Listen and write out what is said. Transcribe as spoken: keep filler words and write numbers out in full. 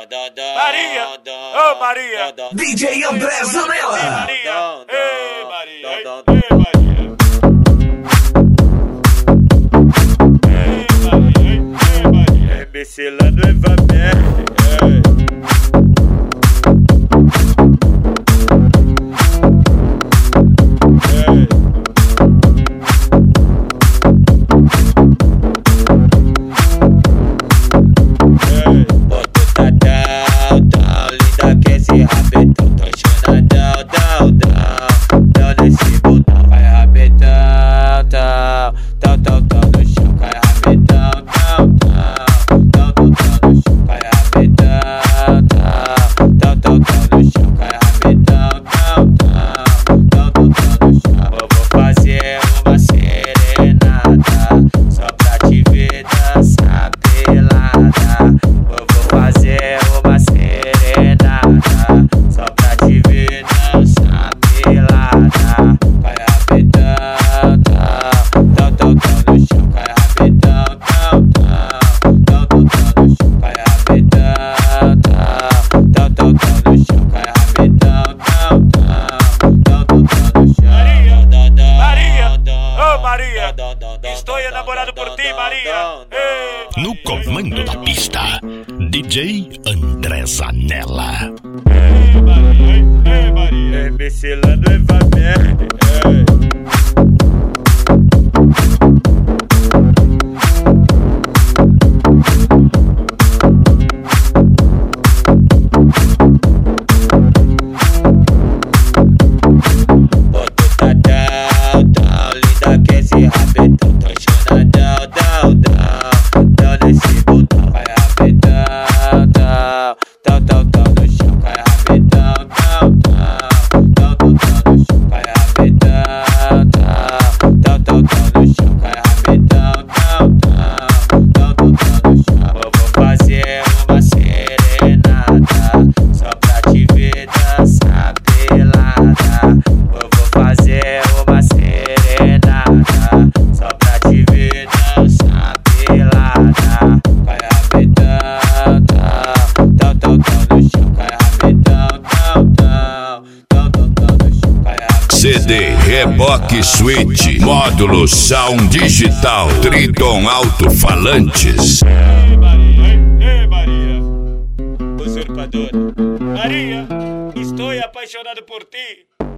Maria, ô oh, Maria, D J André Zanella. Maria, ei Maria, ei Maria, ei Maria, ei Maria, M C lá no Evamerde. Estou enamorado por ti, Maria. Ei. No comando da pista, D J André Zanella. Ei, Maria, ei, ei, Maria. M C lá no Evamerde. C D Reboque Switch, módulo Sound Digital, Triton Alto-Falantes. Ei Maria, ei, ei Maria, usurpadora. Maria, estou apaixonado por ti.